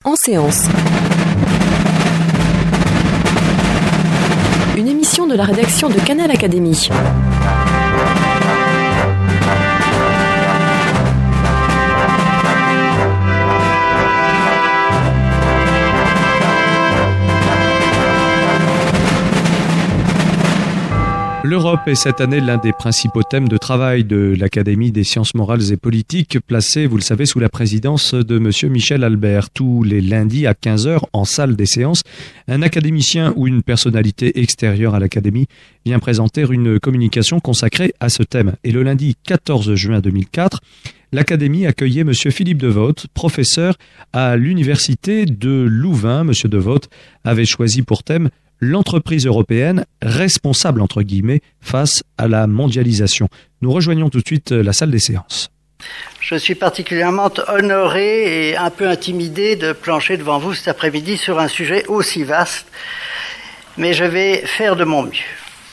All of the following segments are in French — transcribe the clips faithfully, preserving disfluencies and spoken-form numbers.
En séance. Une émission de la rédaction de Canal Académie. L'Europe est cette année l'un des principaux thèmes de travail de l'Académie des sciences morales et politiques, placée, vous le savez, sous la présidence de monsieur Michel Albert. Tous les lundis à quinze heures, en salle des séances, un académicien ou une personnalité extérieure à l'Académie vient présenter une communication consacrée à ce thème. Et le lundi quatorze juin deux mille quatre, l'Académie accueillait monsieur Philippe Devote, professeur à l'université de Louvain. Monsieur Devote avait choisi pour thème l'entreprise européenne responsable, entre guillemets, face à la mondialisation. Nous rejoignons tout de suite la salle des séances. Je suis particulièrement honoré et un peu intimidé de plancher devant vous cet après-midi sur un sujet aussi vaste, mais je vais faire de mon mieux.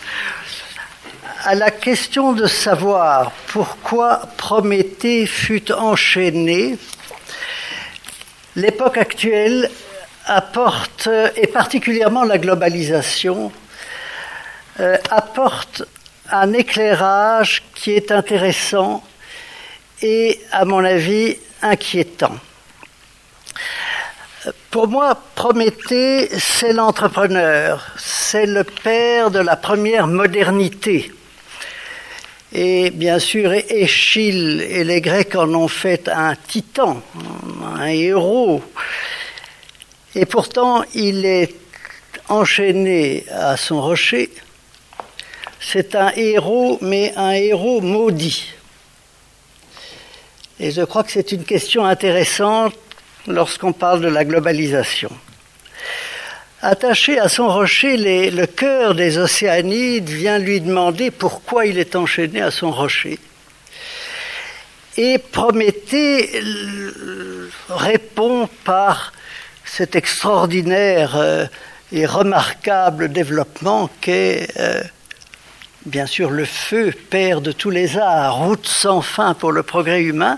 À la question de savoir pourquoi Prométhée fut enchaîné, l'époque actuelle apporte, et particulièrement la globalisation, euh, apporte un éclairage qui est intéressant et, à mon avis, inquiétant. Pour moi, Prométhée, c'est l'entrepreneur, c'est le père de la première modernité. Et bien sûr, Échille et les Grecs en ont fait un titan, un héros. Et pourtant, il est enchaîné à son rocher. C'est un héros, mais un héros maudit. Et je crois que c'est une question intéressante lorsqu'on parle de la globalisation. Attaché à son rocher, les, le cœur des Océanides vient lui demander pourquoi il est enchaîné à son rocher. Et Prométhée répond par cet extraordinaire euh, et remarquable développement qu'est, euh, bien sûr, le feu, père de tous les arts, route sans fin pour le progrès humain.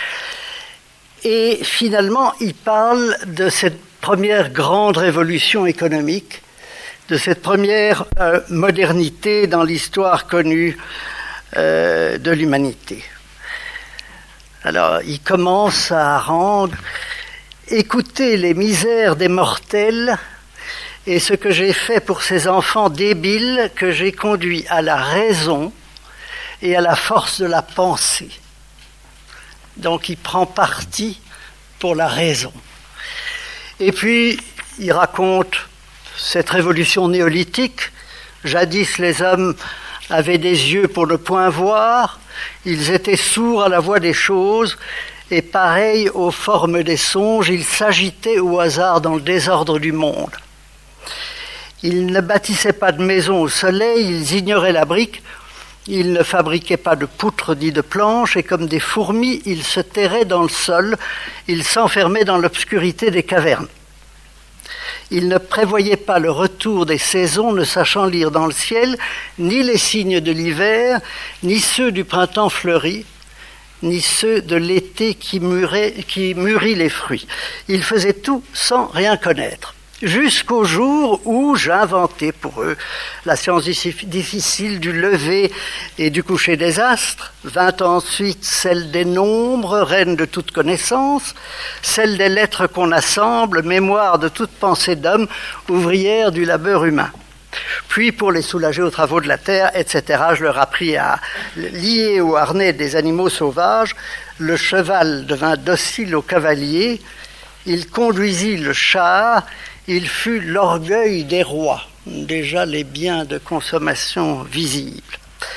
Et finalement, il parle de cette première grande révolution économique, de cette première euh, modernité dans l'histoire connue euh, de l'humanité. Alors, il commence à rendre écoutez les misères des mortels et ce que j'ai fait pour ces enfants débiles que j'ai conduit à la raison et à la force de la pensée. Donc il prend parti pour la raison. Et puis il raconte cette révolution néolithique. Jadis les hommes avaient des yeux pour ne point voir, ils étaient sourds à la voix des choses, et pareil aux formes des songes, ils s'agitaient au hasard dans le désordre du monde. Ils ne bâtissaient pas de maisons au soleil, ils ignoraient la brique, ils ne fabriquaient pas de poutres ni de planches, et comme des fourmis, ils se terraient dans le sol, ils s'enfermaient dans l'obscurité des cavernes. Ils ne prévoyaient pas le retour des saisons, ne sachant lire dans le ciel ni les signes de l'hiver, ni ceux du printemps fleuri, ni ceux de l'été qui, murait, qui mûrit les fruits. Ils faisaient tout sans rien connaître, jusqu'au jour où j'inventai pour eux la science difficile du lever et du coucher des astres, vint ensuite celle des nombres, reine de toute connaissance, celle des lettres qu'on assemble, mémoire de toute pensée d'homme, ouvrière du labeur humain. Puis, pour les soulager aux travaux de la terre, et cetera, je leur appris à lier au harnais des animaux sauvages. Le cheval devint docile au cavalier. Il conduisit le char. Il fut l'orgueil des rois. Déjà les biens de consommation visibles.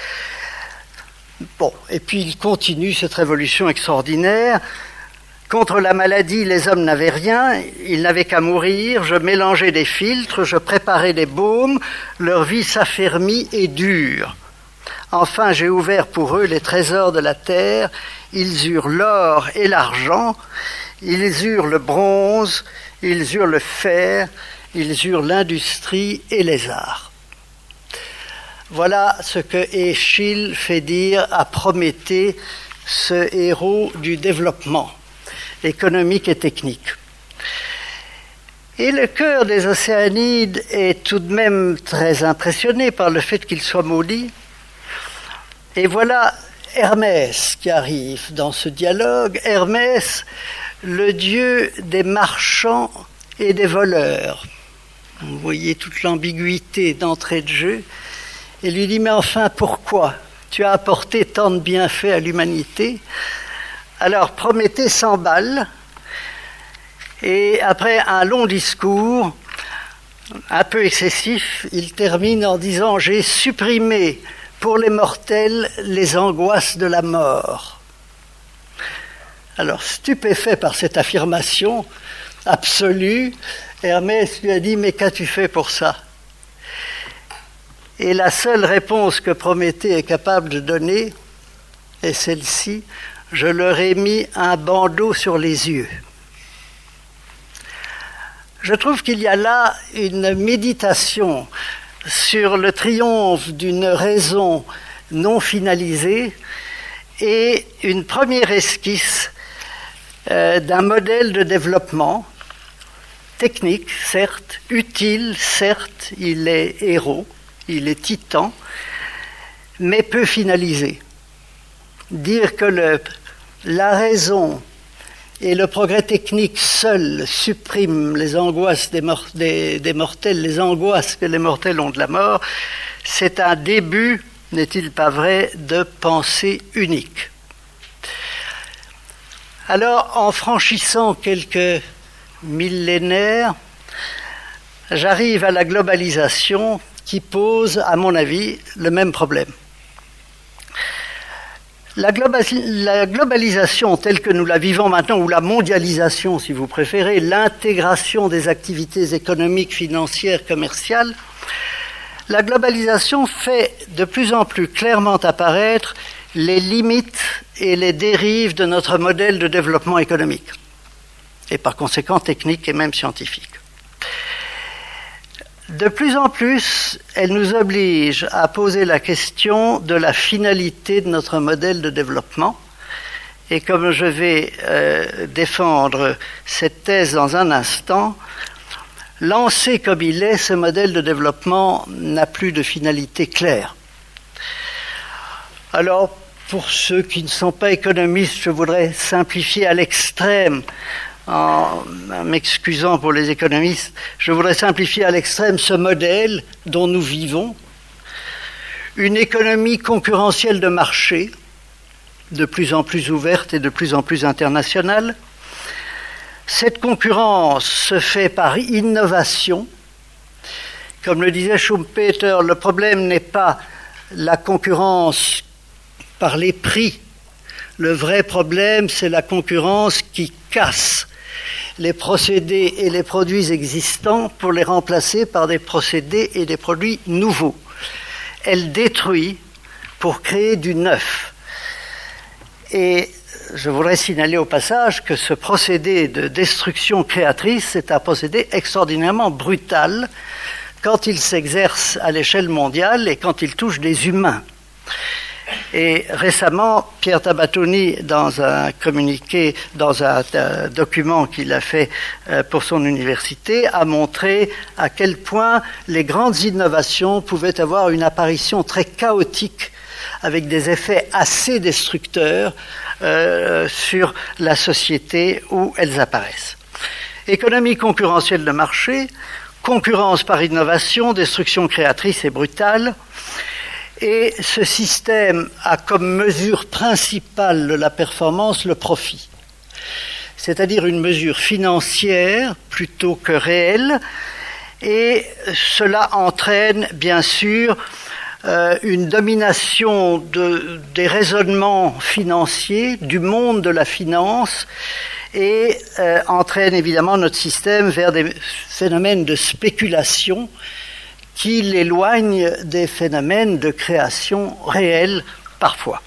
Bon, et puis il continue cette révolution extraordinaire. Contre la maladie, les hommes n'avaient rien, ils n'avaient qu'à mourir. Je mélangeais des filtres, je préparais des baumes, leur vie s'affermit et dure. Enfin, j'ai ouvert pour eux les trésors de la terre. Ils eurent l'or et l'argent, ils eurent le bronze, ils eurent le fer, ils eurent l'industrie et les arts. Voilà ce que Échille fait dire à Prométhée, ce héros du développement économique et technique. Et le chœur des Océanides est tout de même très impressionné par le fait qu'il soit maudit. Et voilà Hermès qui arrive dans ce dialogue. Hermès, le dieu des marchands et des voleurs. Vous voyez toute l'ambiguïté d'entrée de jeu. Et lui dit, mais enfin, pourquoi tu as apporté tant de bienfaits à l'humanité? Alors Prométhée s'emballe, et après un long discours, un peu excessif, il termine en disant « J'ai supprimé pour les mortels les angoisses de la mort ». Alors, stupéfait par cette affirmation absolue, Hermès lui a dit « Mais qu'as-tu fait pour ça ?» Et la seule réponse que Prométhée est capable de donner est celle-ci, « Je leur ai mis un bandeau sur les yeux ». Je trouve qu'il y a là une méditation sur le triomphe d'une raison non finalisée et une première esquisse euh, d'un modèle de développement technique, certes, utile, certes, il est héros, il est titan, mais peu finalisé. Dire que le, la raison et le progrès technique seul supprime les angoisses des, mor- des, des mortels, les angoisses que les mortels ont de la mort, c'est un début, n'est-il pas vrai, de pensée unique. Alors, en franchissant quelques millénaires, j'arrive à la globalisation qui pose, à mon avis, le même problème. La, globali- la globalisation telle que nous la vivons maintenant, ou la mondialisation si vous préférez, l'intégration des activités économiques, financières, commerciales, la globalisation fait de plus en plus clairement apparaître les limites et les dérives de notre modèle de développement économique, et par conséquent technique et même scientifique. De plus en plus, elle nous oblige à poser la question de la finalité de notre modèle de développement. Et comme je vais euh, défendre cette thèse dans un instant, lancé comme il est, ce modèle de développement n'a plus de finalité claire. Alors, pour ceux qui ne sont pas économistes, je voudrais simplifier à l'extrême, en m'excusant pour les économistes, je voudrais simplifier à l'extrême ce modèle dont nous vivons, une économie concurrentielle de marché, de plus en plus ouverte et de plus en plus internationale. Cette concurrence se fait par innovation. Comme le disait Schumpeter, le problème n'est pas la concurrence par les prix. Le vrai problème, c'est la concurrence qui casse les procédés et les produits existants pour les remplacer par des procédés et des produits nouveaux. Elle détruit pour créer du neuf. Et je voudrais signaler au passage que ce procédé de destruction créatrice est un procédé extraordinairement brutal quand il s'exerce à l'échelle mondiale et quand il touche des humains. Et récemment, Pierre Tabatoni, dans un communiqué, dans un, un document qu'il a fait pour son université, a montré à quel point les grandes innovations pouvaient avoir une apparition très chaotique avec des effets assez destructeurs euh, sur la société où elles apparaissent. Économie concurrentielle de marché, concurrence par innovation, destruction créatrice et brutale. Et ce système a comme mesure principale de la performance le profit, c'est-à-dire une mesure financière plutôt que réelle, et cela entraîne bien sûr euh, une domination de, des raisonnements financiers, du monde de la finance, et euh, entraîne évidemment notre système vers des phénomènes de spéculation qui l'éloignent des phénomènes de création réelle parfois.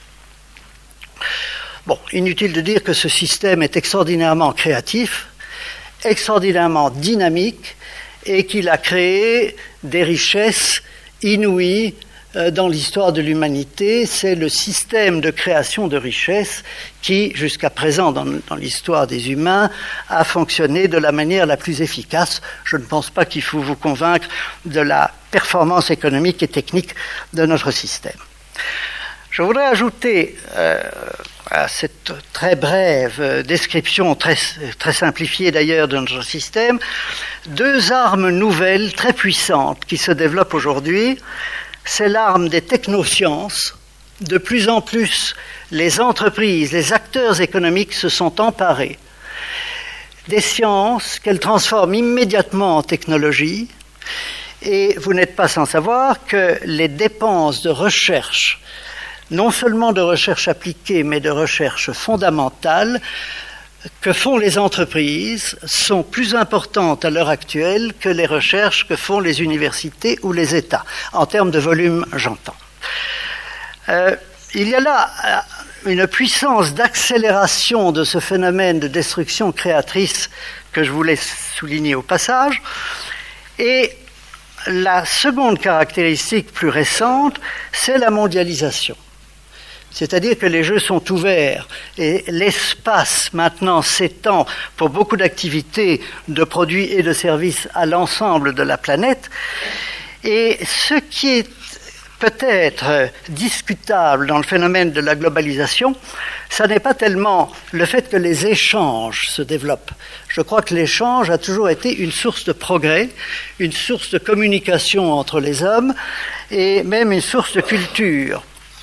Bon, inutile de dire que ce système est extraordinairement créatif, extraordinairement dynamique, et qu'il a créé des richesses inouïes dans l'histoire de l'humanité, c'est le système de création de richesse qui, jusqu'à présent dans, dans l'histoire des humains, a fonctionné de la manière la plus efficace. Je ne pense pas qu'il faut vous convaincre de la performance économique et technique de notre système. Je voudrais ajouter euh, à cette très brève description, très, très simplifiée d'ailleurs de notre système, deux armes nouvelles très puissantes qui se développent aujourd'hui. C'est l'arme des technosciences. De plus en plus, les entreprises, les acteurs économiques se sont emparés des sciences qu'elles transforment immédiatement en technologie. Et vous n'êtes pas sans savoir que les dépenses de recherche, non seulement de recherche appliquée, mais de recherche fondamentale, que font les entreprises sont plus importantes à l'heure actuelle que les recherches que font les universités ou les États, en termes de volume, j'entends. Euh, il y a là une puissance d'accélération de ce phénomène de destruction créatrice que je voulais souligner au passage. Et la seconde caractéristique plus récente, c'est la mondialisation. C'est-à-dire que les jeux sont ouverts et l'espace maintenant s'étend pour beaucoup d'activités, de produits et de services à l'ensemble de la planète. Et ce qui est peut-être discutable dans le phénomène de la globalisation, ça n'est pas tellement le fait que les échanges se développent. Je crois que l'échange a toujours été une source de progrès, une source de communication entre les hommes et même une source de culture.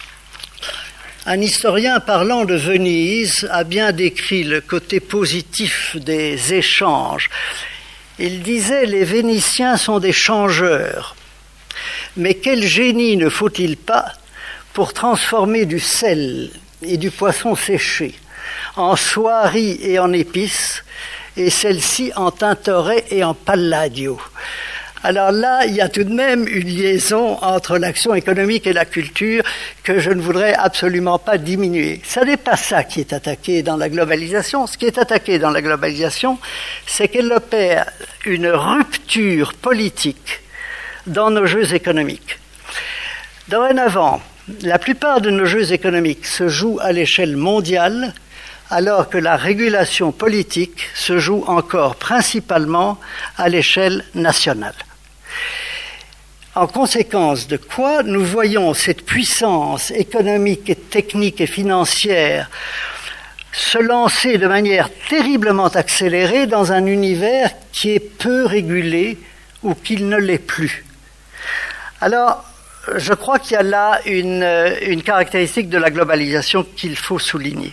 Un historien parlant de Venise a bien décrit le côté positif des échanges. Il disait « Les Vénitiens sont des changeurs, mais quel génie ne faut-il pas pour transformer du sel et du poisson séché en soieries et en épices, et celle-ci en tintoret et en palladio ». Alors là, il y a tout de même une liaison entre l'action économique et la culture que je ne voudrais absolument pas diminuer. Ce n'est pas ça qui est attaqué dans la globalisation. Ce qui est attaqué dans la globalisation, c'est qu'elle opère une rupture politique dans nos jeux économiques. Dorénavant, la plupart de nos jeux économiques se jouent à l'échelle mondiale, alors que la régulation politique se joue encore principalement à l'échelle nationale. En conséquence de quoi, nous voyons cette puissance économique et technique et financière se lancer de manière terriblement accélérée dans un univers qui est peu régulé ou qu'il ne l'est plus. Alors, je crois qu'il y a là une, une caractéristique de la globalisation qu'il faut souligner.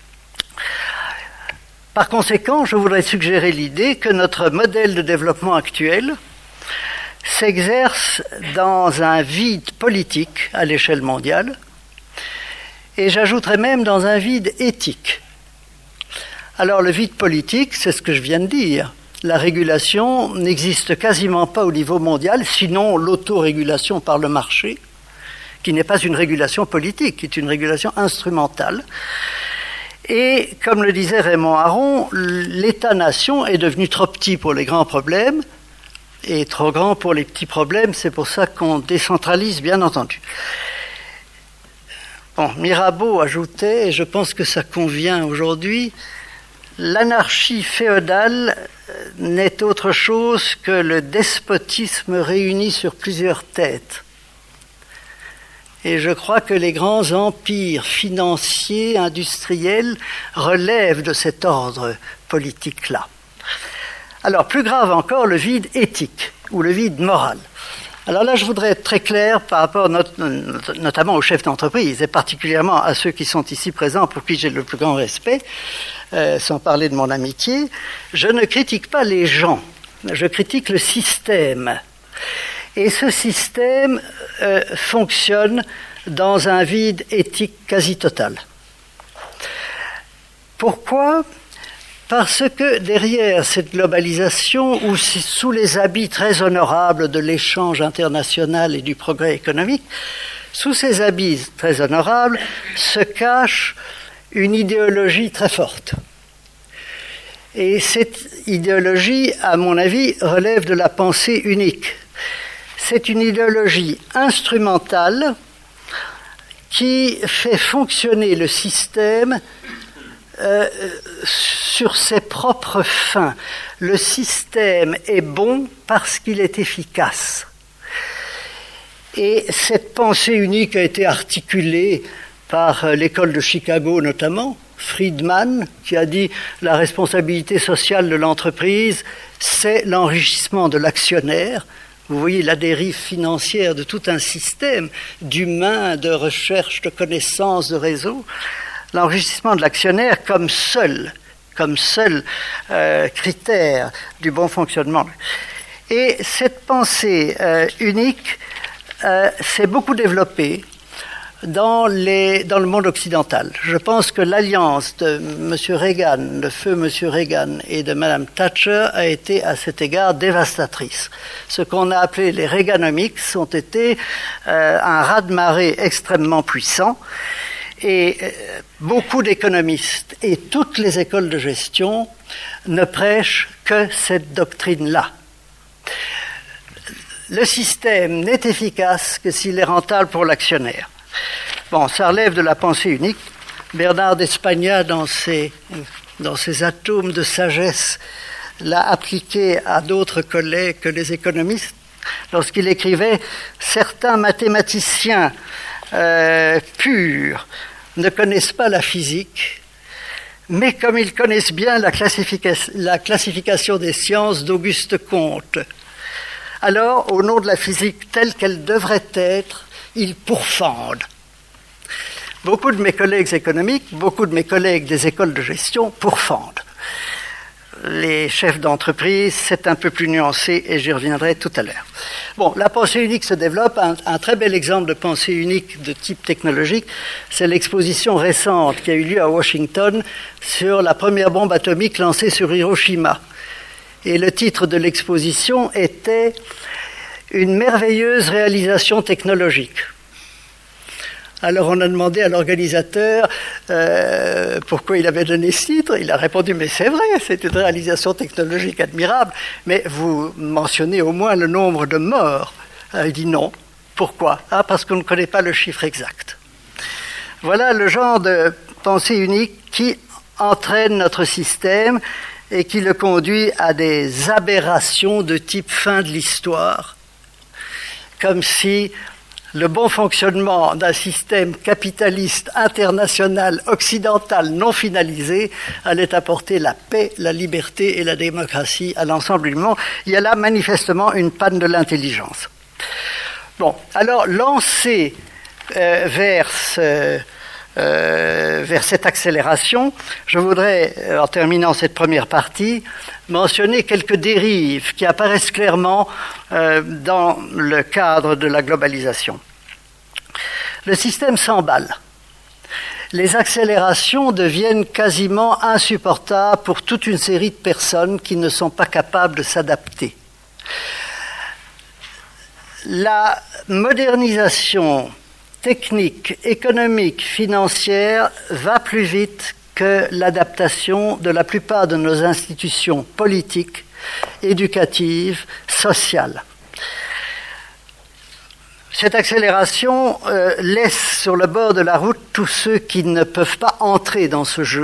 Par conséquent, je voudrais suggérer l'idée que notre modèle de développement actuel s'exerce dans un vide politique à l'échelle mondiale, et j'ajouterais même dans un vide éthique. Alors le vide politique, c'est ce que je viens de dire. La régulation n'existe quasiment pas au niveau mondial, sinon l'autorégulation par le marché, qui n'est pas une régulation politique, qui est une régulation instrumentale. Et comme le disait Raymond Aron, l'État-nation est devenu trop petit pour les grands problèmes et trop grand pour les petits problèmes. C'est pour ça qu'on décentralise, bien entendu. Bon, Mirabeau ajoutait, et je pense que ça convient aujourd'hui, l'anarchie féodale n'est autre chose que le despotisme réuni sur plusieurs têtes. Et je crois que les grands empires financiers, industriels, relèvent de cet ordre politique-là. Alors, plus grave encore, le vide éthique, ou le vide moral. Alors là, je voudrais être très clair par rapport not- notamment aux chefs d'entreprise, et particulièrement à ceux qui sont ici présents, pour qui j'ai le plus grand respect, euh, sans parler de mon amitié. Je ne critique pas les gens, je critique le système. Et ce système euh, fonctionne dans un vide éthique quasi total. Pourquoi ? Parce que derrière cette globalisation, ou sous les habits très honorables de l'échange international et du progrès économique, sous ces habits très honorables se cache une idéologie très forte. Et cette idéologie, à mon avis, relève de la pensée unique. c'est une idéologie instrumentale qui fait fonctionner le système euh, sur ses propres fins. Le système est bon parce qu'il est efficace. Et cette pensée unique a été articulée par l'école de Chicago notamment, Friedman, qui a dit « la responsabilité sociale de l'entreprise, c'est l'enrichissement de l'actionnaire ». Vous voyez la dérive financière de tout un système d'humains, de recherche, de connaissances, de réseaux. L'enrichissement de l'actionnaire comme seul, comme seul euh, critère du bon fonctionnement. Et cette pensée euh, unique euh, s'est beaucoup développée dans, les, dans le monde occidental. Je pense que l'alliance de M. Reagan, de feu M. Reagan et de Mme Thatcher a été à cet égard dévastatrice. Ce qu'on a appelé les Reaganomics ont été euh, un raz-de-marée extrêmement puissant et euh, beaucoup d'économistes et toutes les écoles de gestion ne prêchent que cette doctrine-là. Le système n'est efficace que s'il est rentable pour l'actionnaire. Bon, ça relève de la pensée unique. Bernard d'Espagna, dans ses, dans ses atomes de sagesse, l'a appliqué à d'autres collègues que les économistes lorsqu'il écrivait « Certains mathématiciens euh, purs ne connaissent pas la physique, mais comme ils connaissent bien la, classification, la classification des sciences d'Auguste Comte, alors, au nom de la physique telle qu'elle devrait être, ils pourfendent. » Beaucoup de mes collègues économiques, beaucoup de mes collègues des écoles de gestion pourfendent. Les chefs d'entreprise, c'est un peu plus nuancé et j'y reviendrai tout à l'heure. Bon, la pensée unique se développe. Un, un très bel exemple de pensée unique de type technologique, c'est l'exposition récente qui a eu lieu à Washington sur la première bombe atomique lancée sur Hiroshima. Et le titre de l'exposition était « Une merveilleuse réalisation technologique ». Alors on a demandé à l'organisateur euh, pourquoi il avait donné ce titre. Il a répondu « Mais c'est vrai, c'est une réalisation technologique admirable, mais vous mentionnez au moins le nombre de morts. » Il dit « Non. Pourquoi ? Ah, parce qu'on ne connaît pas le chiffre exact. » Voilà le genre de pensée unique qui entraîne notre système et qui le conduit à des aberrations de type fin de l'histoire, comme si le bon fonctionnement d'un système capitaliste international occidental non finalisé allait apporter la paix, la liberté et la démocratie à l'ensemble du monde. Il y a là manifestement une panne de l'intelligence. Bon, alors lancé euh, vers ce... Euh, vers cette accélération, je voudrais, en terminant cette première partie, mentionner quelques dérives qui apparaissent clairement euh, dans le cadre de la globalisation. Le système s'emballe. Les accélérations deviennent quasiment insupportables pour toute une série de personnes qui ne sont pas capables de s'adapter. La modernisation technique, économique, financière va plus vite que l'adaptation de la plupart de nos institutions politiques, éducatives, sociales. Cette accélération euh, laisse sur le bord de la route tous ceux qui ne peuvent pas entrer dans ce jeu.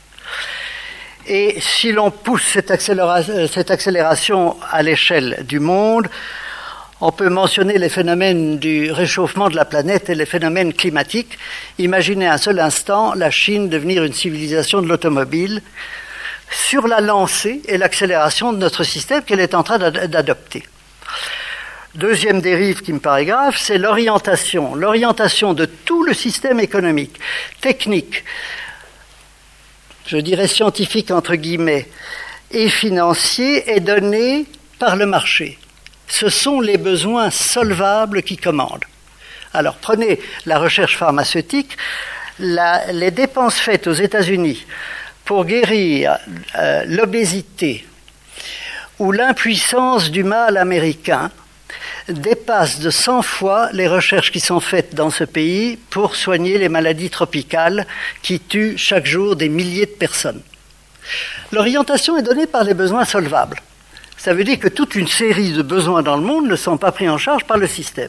Et si l'on pousse cette, accéléra- cette accélération à l'échelle du monde, on peut mentionner les phénomènes du réchauffement de la planète et les phénomènes climatiques. Imaginez un seul instant la Chine devenir une civilisation de l'automobile sur la lancée et l'accélération de notre système qu'elle est en train d'adopter. Deuxième dérive qui me paraît grave, c'est l'orientation. L'orientation de tout le système économique, technique, je dirais scientifique entre guillemets, et financier est donnée par le marché. Ce sont les besoins solvables qui commandent. Alors, prenez la recherche pharmaceutique. La, les dépenses faites aux États-Unis pour guérir euh, l'obésité ou l'impuissance du mâle américain dépassent de cent fois les recherches qui sont faites dans ce pays pour soigner les maladies tropicales qui tuent chaque jour des milliers de personnes. L'orientation est donnée par les besoins solvables. Ça veut dire que toute une série de besoins dans le monde ne sont pas pris en charge par le système.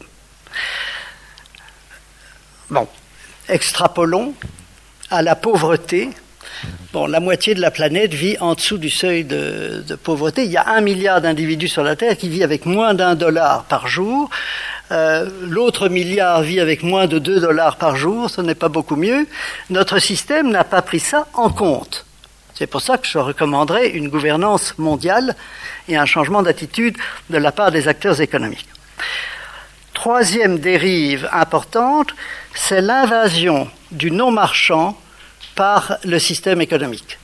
Bon, extrapolons à la pauvreté. Bon, la moitié de la planète vit en dessous du seuil de, de pauvreté. Il y a un milliard d'individus sur la Terre qui vivent avec moins d'un dollar par jour. Euh, l'autre milliard vit avec moins de deux dollars par jour. Ce n'est pas beaucoup mieux. Notre système n'a pas pris ça en compte. C'est pour ça que je recommanderais une gouvernance mondiale et un changement d'attitude de la part des acteurs économiques. Troisième dérive importante, c'est l'invasion du non-marchand par le système économique.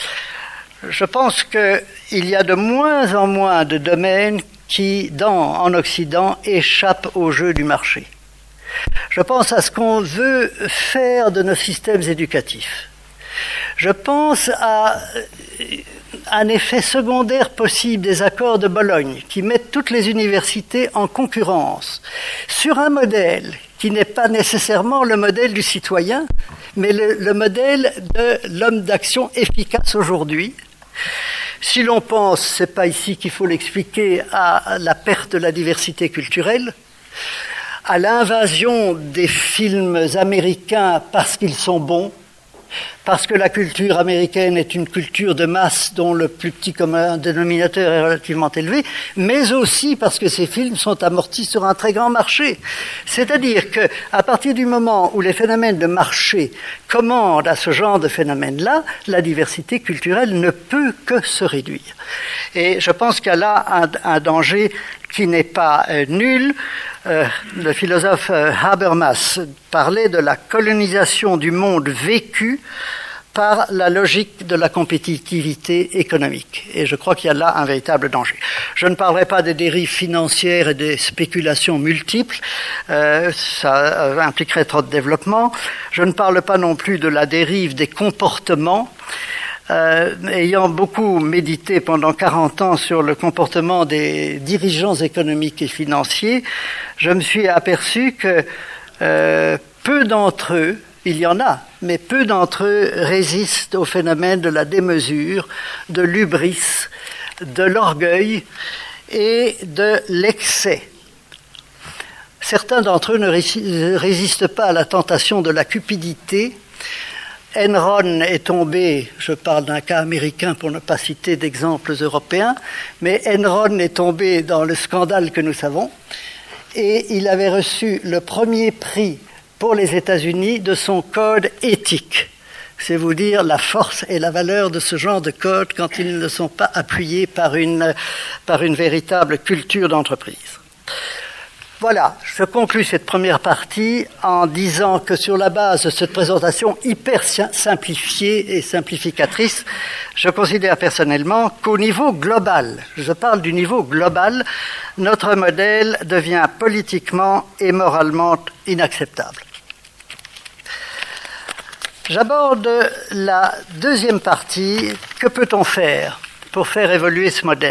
Je pense qu'il y a de moins en moins de domaines qui, dans, en Occident, échappent au jeu du marché. Je pense à ce qu'on veut faire de nos systèmes éducatifs. Je pense à un effet secondaire possible des accords de Bologne qui mettent toutes les universités en concurrence sur un modèle qui n'est pas nécessairement le modèle du citoyen, mais le, le modèle de l'homme d'action efficace aujourd'hui. Si l'on pense, c'est pas ici qu'il faut l'expliquer, à la perte de la diversité culturelle, à l'invasion des films américains parce qu'ils sont bons, parce que la culture américaine est une culture de masse dont le plus petit commun dénominateur est relativement élevé, mais aussi parce que ces films sont amortis sur un très grand marché. C'est-à-dire qu'à partir du moment où les phénomènes de marché commandent à ce genre de phénomène-là, la diversité culturelle ne peut que se réduire. Et je pense qu'il y a là un, un danger qui n'est pas euh, nul. Euh, le philosophe euh, Habermas parlait de la colonisation du monde vécu par la logique de la compétitivité économique. Et je crois qu'il y a là un véritable danger. Je ne parlerai pas des dérives financières et des spéculations multiples, euh, ça impliquerait trop de développement. Je ne parle pas non plus de la dérive des comportements. Euh, ayant beaucoup médité pendant quarante ans sur le comportement des dirigeants économiques et financiers, je me suis aperçu que euh, peu d'entre eux, il y en a, mais peu d'entre eux résistent au phénomène de la démesure, de l'hubris, de l'orgueil et de l'excès. Certains d'entre eux ne résistent pas à la tentation de la cupidité. Enron est tombé, je parle d'un cas américain pour ne pas citer d'exemples européens, mais Enron est tombé dans le scandale que nous savons, et il avait reçu le premier prix pour les États-Unis de son code éthique. C'est vous dire la force et la valeur de ce genre de codes quand ils ne sont pas appuyés par une, par une véritable culture d'entreprise. Voilà, je conclus cette première partie en disant que sur la base de cette présentation hyper simplifiée et simplificatrice, je considère personnellement qu'au niveau global, je parle du niveau global, notre modèle devient politiquement et moralement inacceptable. J'aborde la deuxième partie, que peut-on faire pour faire évoluer ce modèle ?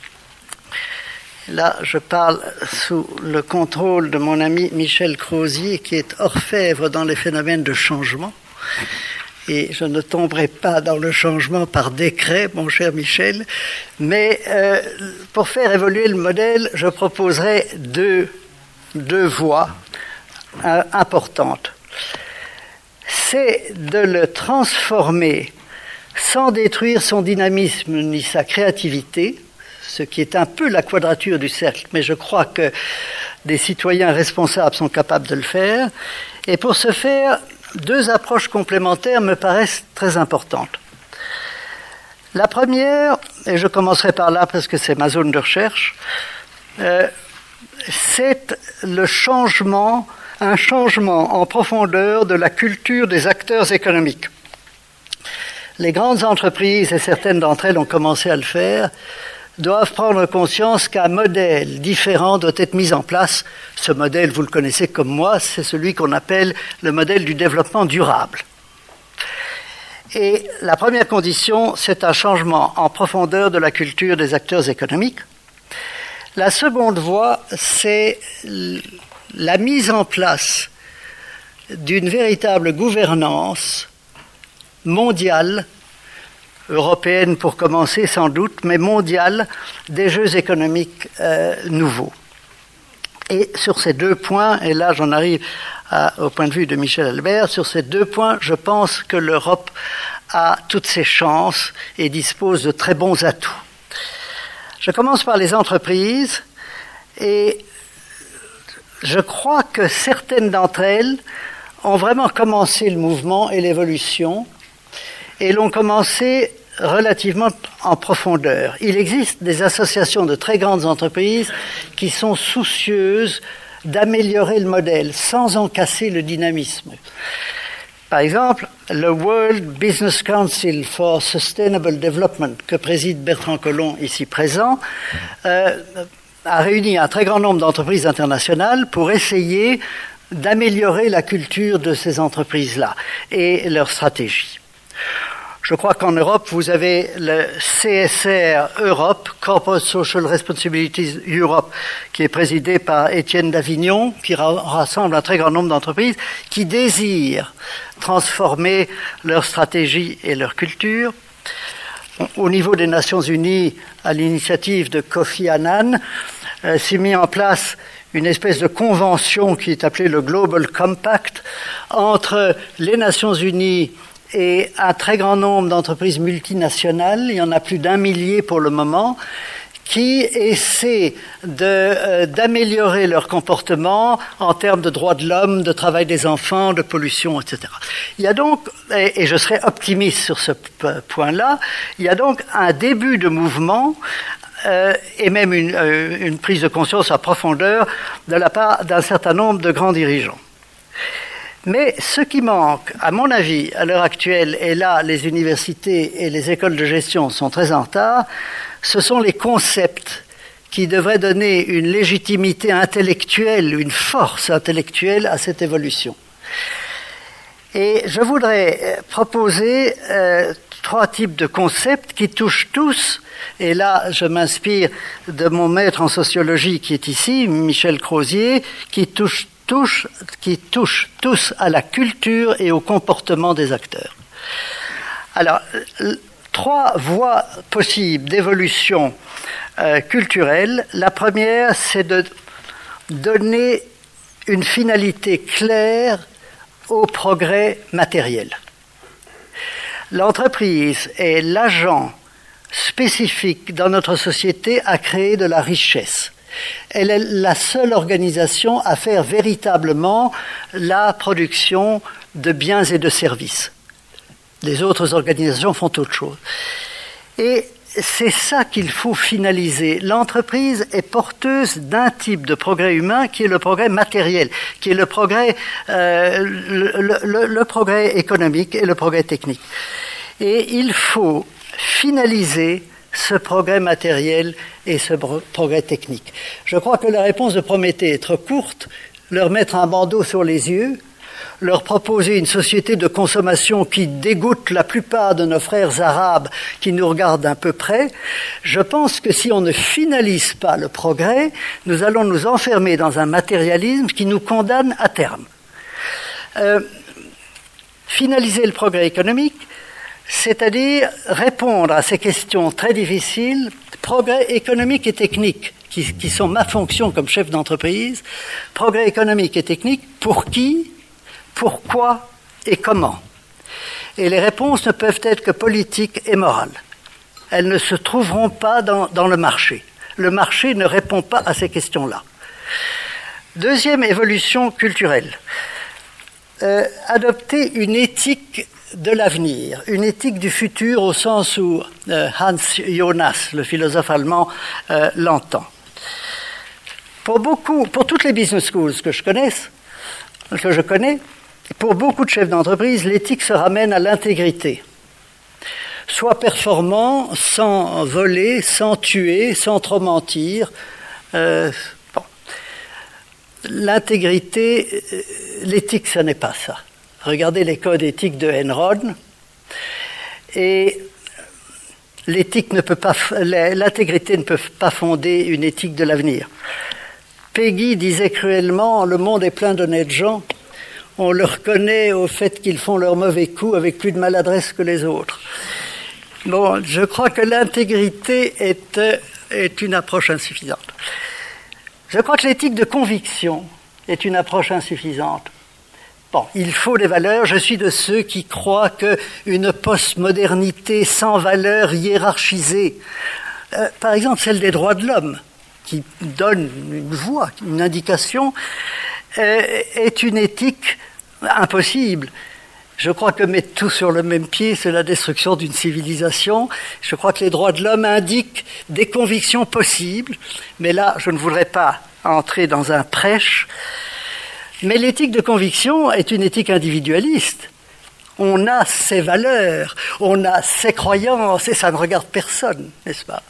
Là, je parle sous le contrôle de mon ami Michel Crozier, qui est orfèvre dans les phénomènes de changement. Et je ne tomberai pas dans le changement par décret, mon cher Michel. Mais euh, pour faire évoluer le modèle, je proposerai deux, deux voies euh, importantes. C'est de le transformer sans détruire son dynamisme ni sa créativité, ce qui est un peu la quadrature du cercle, mais je crois que des citoyens responsables sont capables de le faire. Et pour ce faire, deux approches complémentaires me paraissent très importantes. La première, et je commencerai par là parce que c'est ma zone de recherche, euh, c'est le changement, un changement en profondeur de la culture des acteurs économiques. Les grandes entreprises, et certaines d'entre elles ont commencé à le faire, doivent prendre conscience qu'un modèle différent doit être mis en place. Ce modèle, vous le connaissez comme moi, c'est celui qu'on appelle le modèle du développement durable. Et la première condition, c'est un changement en profondeur de la culture des acteurs économiques. La seconde voie, c'est la mise en place d'une véritable gouvernance mondiale européenne pour commencer sans doute, mais mondiale, des jeux économiques euh, nouveaux. Et sur ces deux points, et là j'en arrive à, au point de vue de Michel Albert, sur ces deux points, je pense que l'Europe a toutes ses chances et dispose de très bons atouts. Je commence par les entreprises et je crois que certaines d'entre elles ont vraiment commencé le mouvement et l'évolution et l'ont commencé relativement en profondeur. Il existe des associations de très grandes entreprises qui sont soucieuses d'améliorer le modèle sans en casser le dynamisme. Par exemple, le World Business Council for Sustainable Development, que préside Bertrand Collomb, ici présent, euh, a réuni un très grand nombre d'entreprises internationales pour essayer d'améliorer la culture de ces entreprises-là et leur stratégie. Je crois qu'en Europe, vous avez le C S R Europe, Corporate Social Responsibilities Europe, qui est présidé par Étienne Davignon, qui rassemble un très grand nombre d'entreprises qui désirent transformer leur stratégie et leur culture. Au niveau des Nations Unies, à l'initiative de Kofi Annan, euh, s'est mis en place une espèce de convention qui est appelée le Global Compact entre les Nations Unies et un très grand nombre d'entreprises multinationales, il y en a plus d'un millier pour le moment, qui essaient de, euh, d'améliorer leur comportement en termes de droits de l'homme, de travail des enfants, de pollution, et cetera. Il y a donc, et, et je serai optimiste sur ce p- point-là, il y a donc un début de mouvement euh, et même une, euh, une prise de conscience à profondeur de la part d'un certain nombre de grands dirigeants. Mais ce qui manque, à mon avis, à l'heure actuelle, et là, les universités et les écoles de gestion sont très en retard, ce sont les concepts qui devraient donner une légitimité intellectuelle, une force intellectuelle à cette évolution. Et je voudrais proposer euh, trois types de concepts qui touchent tous, et là, je m'inspire de mon maître en sociologie qui est ici, Michel Crozier, qui touche Touche, qui touchent tous à la culture et au comportement des acteurs. Alors, trois voies possibles d'évolution euh, culturelle. La première, c'est de donner une finalité claire au progrès matériel. L'entreprise est l'agent spécifique dans notre société à créer de la richesse. Elle est la seule organisation à faire véritablement la production de biens et de services. Les autres organisations font autre chose. Et c'est ça qu'il faut finaliser. L'entreprise est porteuse d'un type de progrès humain qui est le progrès matériel, qui est le progrès, euh, le, le, le progrès économique et le progrès technique. Et il faut finaliser ce progrès matériel et ce progrès technique. Je crois que la réponse de Prométhée est trop courte, leur mettre un bandeau sur les yeux, leur proposer une société de consommation qui dégoûte la plupart de nos frères arabes qui nous regardent d'un peu près. Je pense que si on ne finalise pas le progrès, nous allons nous enfermer dans un matérialisme qui nous condamne à terme. Euh, finaliser le progrès économique, c'est-à-dire répondre à ces questions très difficiles, progrès économique et technique, qui, qui sont ma fonction comme chef d'entreprise, progrès économique et technique, pour qui, pourquoi et comment. Et les réponses ne peuvent être que politiques et morales. Elles ne se trouveront pas dans, dans le marché. Le marché ne répond pas à ces questions-là. Deuxième évolution culturelle. Euh, adopter une éthique de l'avenir, une éthique du futur au sens où euh, Hans Jonas, le philosophe allemand, euh, l'entend. Pour beaucoup, pour toutes les business schools que je connaisse, que je connais, pour beaucoup de chefs d'entreprise, l'éthique se ramène à l'intégrité. Soit performant, sans voler, sans tuer, sans trop mentir. Euh, bon. L'intégrité, l'éthique, ce n'est pas ça. Regardez les codes éthiques de Enron. Et l'éthique ne peut pas, l'intégrité ne peut pas fonder une éthique de l'avenir. Peggy disait cruellement, le monde est plein d'honnêtes gens. On le reconnaît au fait qu'ils font leur mauvais coup avec plus de maladresse que les autres. Bon, je crois que l'intégrité est, est une approche insuffisante. Je crois que l'éthique de conviction est une approche insuffisante. Bon, il faut des valeurs. Je suis de ceux qui croient qu'une postmodernité sans valeurs hiérarchisées, euh, par exemple celle des droits de l'homme, qui donne une voie, une indication, euh, est une éthique impossible. Je crois que mettre tout sur le même pied, c'est la destruction d'une civilisation. Je crois que les droits de l'homme indiquent des convictions possibles, mais là, je ne voudrais pas entrer dans un prêche. Mais l'éthique de conviction est une éthique individualiste. On a ses valeurs, on a ses croyances, et ça ne regarde personne, n'est-ce pas?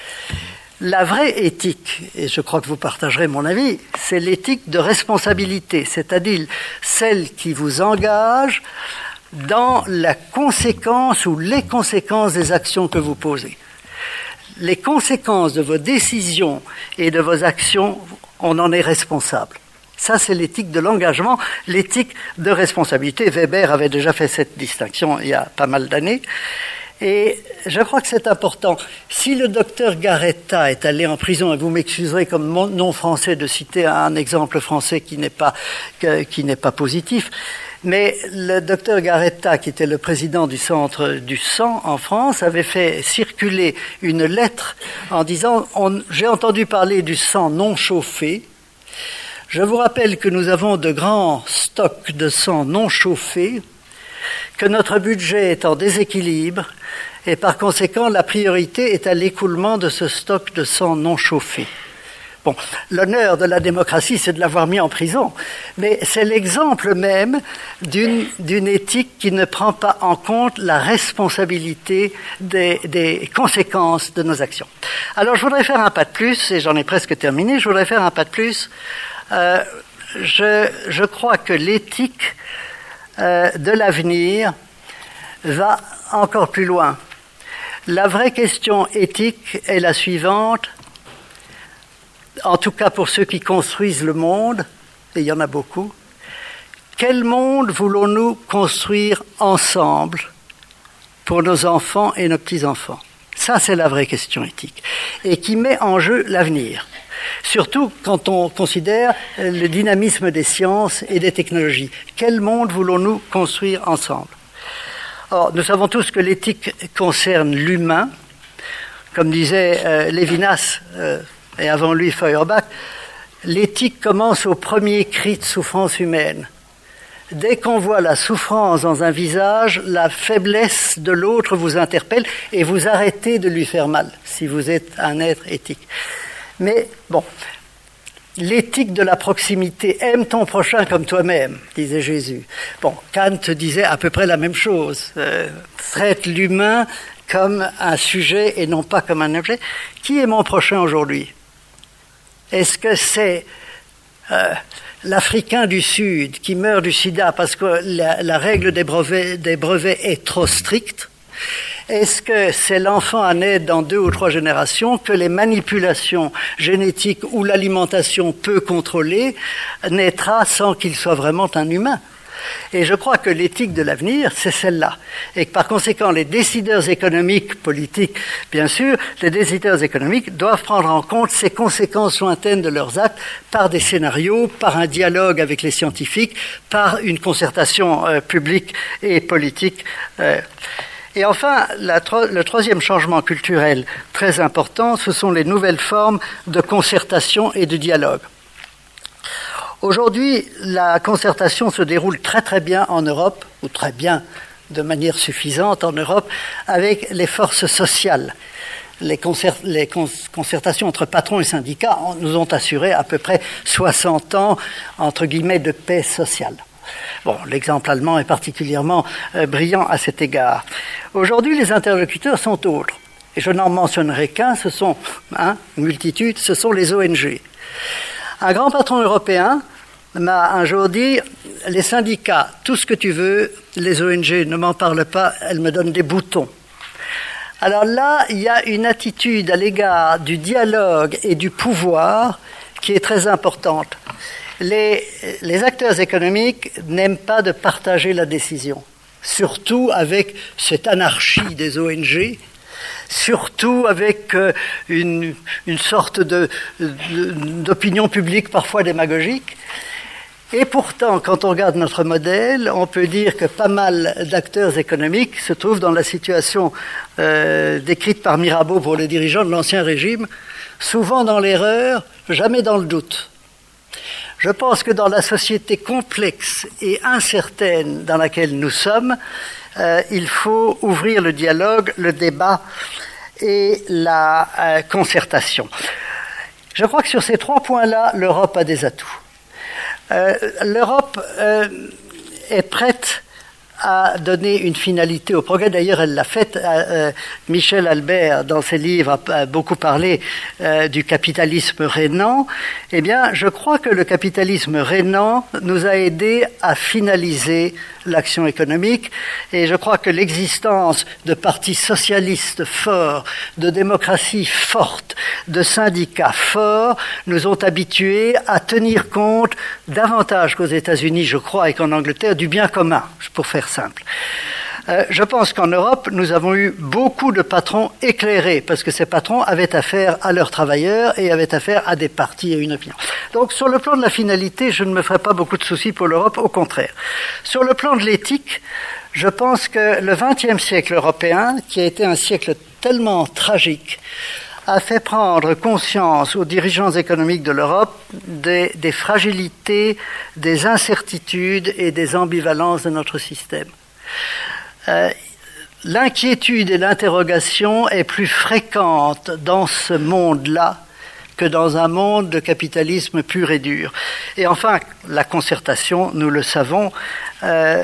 La vraie éthique, et je crois que vous partagerez mon avis, c'est l'éthique de responsabilité, c'est-à-dire celle qui vous engage dans la conséquence ou les conséquences des actions que vous posez. Les conséquences de vos décisions et de vos actions, on en est responsable. Ça, c'est l'éthique de l'engagement, l'éthique de responsabilité. Weber avait déjà fait cette distinction il y a pas mal d'années. Et je crois que c'est important. Si le docteur Garetta est allé en prison, et vous m'excuserez comme non français de citer un exemple français qui n'est pas, qui n'est pas positif, mais le docteur Garetta, qui était le président du Centre du sang en France, avait fait circuler une lettre en disant on, « J'ai entendu parler du sang non chauffé. Je vous rappelle que nous avons de grands stocks de sang non chauffé, que notre budget est en déséquilibre et par conséquent la priorité est à l'écoulement de ce stock de sang non chauffé. » Bon, l'honneur de la démocratie, c'est de l'avoir mis en prison, mais c'est l'exemple même d'une, d'une éthique qui ne prend pas en compte la responsabilité des, des conséquences de nos actions. Alors, je voudrais faire un pas de plus, et j'en ai presque terminé, je voudrais faire un pas de plus. Euh, je, je crois que l'éthique euh, de l'avenir va encore plus loin. La vraie question éthique est la suivante. En tout cas pour ceux qui construisent le monde, et il y en a beaucoup, quel monde voulons-nous construire ensemble pour nos enfants et nos petits-enfants? Ça, c'est la vraie question éthique, et qui met en jeu l'avenir. Surtout quand on considère le dynamisme des sciences et des technologies. Quel monde voulons-nous construire ensemble? Or, nous savons tous que l'éthique concerne l'humain. Comme disait euh, Lévinas, euh, et avant lui Feuerbach, l'éthique commence au premier cri de souffrance humaine. Dès qu'on voit la souffrance dans un visage, la faiblesse de l'autre vous interpelle et vous arrêtez de lui faire mal, si vous êtes un être éthique. Mais bon, l'éthique de la proximité, aime ton prochain comme toi-même, disait Jésus. Bon, Kant disait à peu près la même chose, euh, traite l'humain comme un sujet et non pas comme un objet. Qui est mon prochain aujourd'hui? Est-ce que c'est euh, l'Africain du Sud qui meurt du sida parce que la, la règle des brevets, des brevets est trop stricte? Est-ce que c'est l'enfant à naître dans deux ou trois générations que les manipulations génétiques ou l'alimentation peut contrôler naîtra sans qu'il soit vraiment un humain? Et je crois que l'éthique de l'avenir, c'est celle-là. Et que par conséquent, les décideurs économiques, politiques, bien sûr, les décideurs économiques doivent prendre en compte ces conséquences lointaines de leurs actes par des scénarios, par un dialogue avec les scientifiques, par une concertation euh, publique et politique. Euh. Et enfin, la tro- le troisième changement culturel très important, ce sont les nouvelles formes de concertation et de dialogue. Aujourd'hui, la concertation se déroule très très bien en Europe, ou très bien de manière suffisante en Europe, avec les forces sociales. Les, concert- les con- concertations entre patrons et syndicats nous ont assuré à peu près soixante ans, entre guillemets, de paix sociale. Bon, l'exemple allemand est particulièrement euh, brillant à cet égard. Aujourd'hui, les interlocuteurs sont autres. Et je n'en mentionnerai qu'un, ce sont, hein, une multitude, ce sont les O N G. Un grand patron européen m'a un jour dit « Les syndicats, tout ce que tu veux, les O N G ne m'en parlent pas, elles me donnent des boutons. » Alors là, il y a une attitude à l'égard du dialogue et du pouvoir qui est très importante. Les, les acteurs économiques n'aiment pas de partager la décision. surtout avec cette anarchie des O N G, surtout avec euh, une, une sorte de, de, d'opinion publique parfois démagogique. Et pourtant, quand on regarde notre modèle, on peut dire que pas mal d'acteurs économiques se trouvent dans la situation euh, décrite par Mirabeau pour les dirigeants de l'Ancien Régime, souvent dans l'erreur, jamais dans le doute. Je pense que dans la société complexe et incertaine dans laquelle nous sommes, euh, il faut ouvrir le dialogue, le débat et la euh, concertation. Je crois que sur ces trois points-là, l'Europe a des atouts. Euh, L'Europe euh, est prête à donner une finalité au progrès. D'ailleurs, elle l'a fait. Euh, Michel Albert, dans ses livres, a, a beaucoup parlé euh, du capitalisme rénant. Eh bien, je crois que le capitalisme rénant nous a aidés à finaliser l'action économique. Et je crois que l'existence de partis socialistes forts, de démocraties fortes, de syndicats forts, nous ont habitués à tenir compte davantage qu'aux États-Unis, je crois, et qu'en Angleterre, du bien commun, pour faire simple. Euh, je pense qu'en Europe, nous avons eu beaucoup de patrons éclairés, parce que ces patrons avaient affaire à leurs travailleurs et avaient affaire à des partis et une opinion. Donc, sur le plan de la finalité, je ne me ferai pas beaucoup de soucis pour l'Europe, au contraire. Sur le plan de l'éthique, je pense que le vingtième siècle européen, qui a été un siècle tellement tragique, a fait prendre conscience aux dirigeants économiques de l'Europe des, des fragilités, des incertitudes et des ambivalences de notre système. Euh, l'inquiétude et l'interrogation est plus fréquente dans ce monde-là que dans un monde de capitalisme pur et dur. Et enfin, la concertation, nous le savons, euh,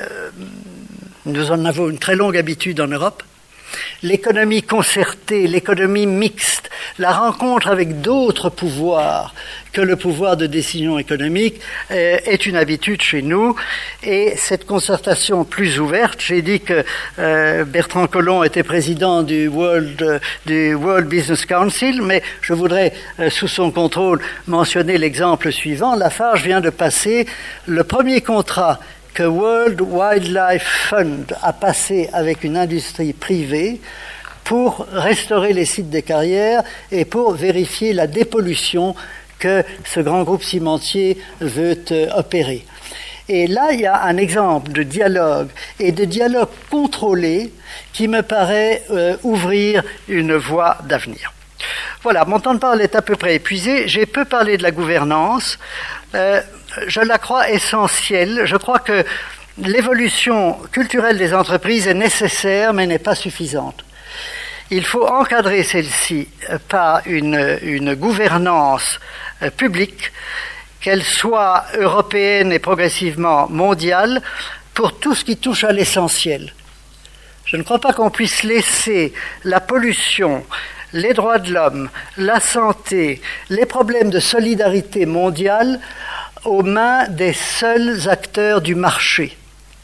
nous en avons une très longue habitude en Europe. L'économie concertée, l'économie mixte, la rencontre avec d'autres pouvoirs que le pouvoir de décision économique euh, est une habitude chez nous. Et cette concertation plus ouverte, j'ai dit que euh, Bertrand Collomb était président du World, euh, du World Business Council, mais je voudrais, euh, sous son contrôle, mentionner l'exemple suivant. Lafarge vient de passer le premier contrat que World Wildlife Fund a passé avec une industrie privée pour restaurer les sites des carrières et pour vérifier la dépollution que ce grand groupe cimentier veut euh, opérer. Et là, il y a un exemple de dialogue et de dialogue contrôlé qui me paraît euh, ouvrir une voie d'avenir. Voilà, mon temps de parole est à peu près épuisé. J'ai peu parlé de la gouvernance. Euh, je la crois essentielle. Je crois que l'évolution culturelle des entreprises est nécessaire, mais n'est pas suffisante. Il faut encadrer celle-ci par une, une gouvernance euh, publique, qu'elle soit européenne et progressivement mondiale, pour tout ce qui touche à l'essentiel. Je ne crois pas qu'on puisse laisser la pollution, les droits de l'homme, la santé, les problèmes de solidarité mondiale aux mains des seuls acteurs du marché.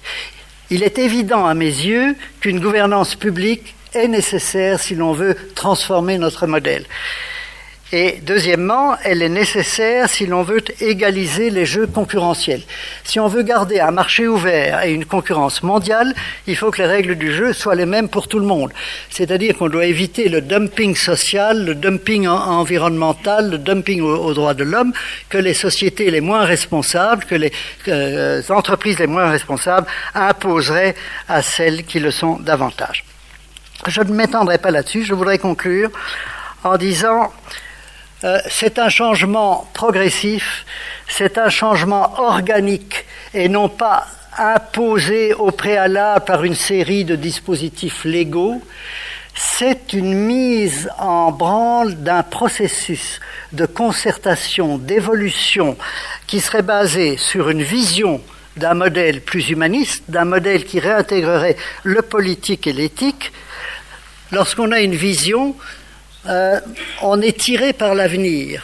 Il est évident à mes yeux qu'une gouvernance publique est nécessaire si l'on veut transformer notre modèle. Et deuxièmement, elle est nécessaire si l'on veut égaliser les jeux concurrentiels. Si on veut garder un marché ouvert et une concurrence mondiale, il faut que les règles du jeu soient les mêmes pour tout le monde. C'est-à-dire qu'on doit éviter le dumping social, le dumping en- environnemental, le dumping aux, aux droits de l'homme, que les sociétés les moins responsables, que les euh, entreprises les moins responsables imposeraient à celles qui le sont davantage. Je ne m'étendrai pas là-dessus, je voudrais conclure en disant... Euh, c'est un changement progressif, c'est un changement organique et non pas imposé au préalable par une série de dispositifs légaux. C'est une mise en branle d'un processus de concertation, d'évolution qui serait basé sur une vision d'un modèle plus humaniste, d'un modèle qui réintégrerait le politique et l'éthique. Lorsqu'on a une vision, Euh, on est tiré par l'avenir.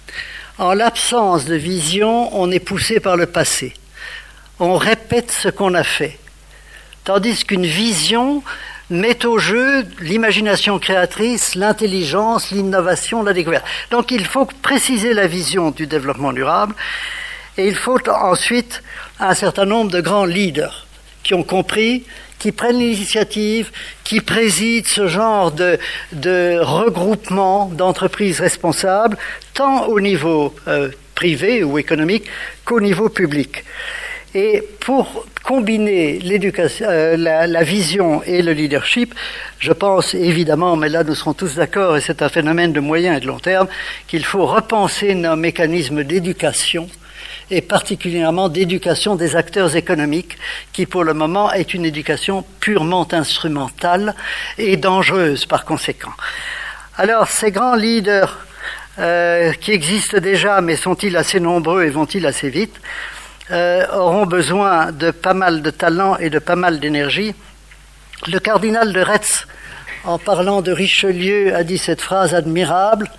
En l'absence de vision, on est poussé par le passé. On répète ce qu'on a fait. Tandis qu'une vision met au jeu l'imagination créatrice, l'intelligence, l'innovation, la découverte. Donc il faut préciser la vision du développement durable et il faut ensuite un certain nombre de grands leaders qui ont compris qui prennent l'initiative, qui président ce genre de, de regroupement d'entreprises responsables, tant au niveau euh, privé ou économique qu'au niveau public. Et pour combiner l'éducation, euh, la, la vision et le leadership, je pense évidemment, mais là nous serons tous d'accord, et c'est un phénomène de moyen et de long terme, qu'il faut repenser nos mécanismes d'éducation, et particulièrement d'éducation des acteurs économiques, qui pour le moment est une éducation purement instrumentale et dangereuse par conséquent. Alors ces grands leaders euh, qui existent déjà, mais sont-ils assez nombreux et vont-ils assez vite, euh, auront besoin de pas mal de talent et de pas mal d'énergie. Le cardinal de Retz, en parlant de Richelieu, a dit cette phrase admirable,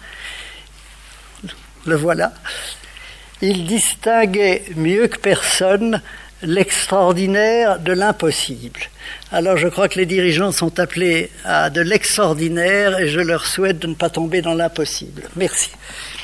le voilà. Il distinguait mieux que personne l'extraordinaire de l'impossible. Alors je crois que les dirigeants sont appelés à de l'extraordinaire et je leur souhaite de ne pas tomber dans l'impossible. Merci.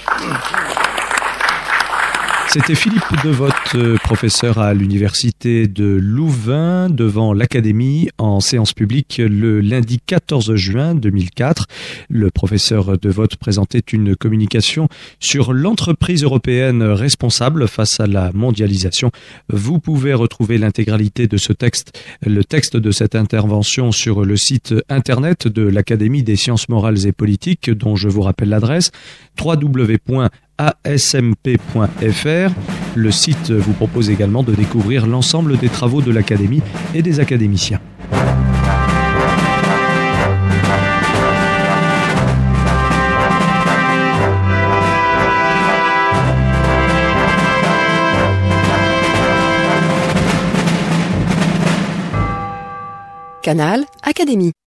C'était Philippe Devotte, professeur à l'université de Louvain, devant l'Académie en séance publique le lundi quatorze juin deux mille quatre. Le professeur Devotte présentait une communication sur l'entreprise européenne responsable face à la mondialisation. Vous pouvez retrouver l'intégralité de ce texte, le texte de cette intervention sur le site internet de l'Académie des sciences morales et politiques, dont je vous rappelle l'adresse w w w point a s m p point f r. Le site vous propose également de découvrir l'ensemble des travaux de l'Académie et des académiciens. Canal Académie.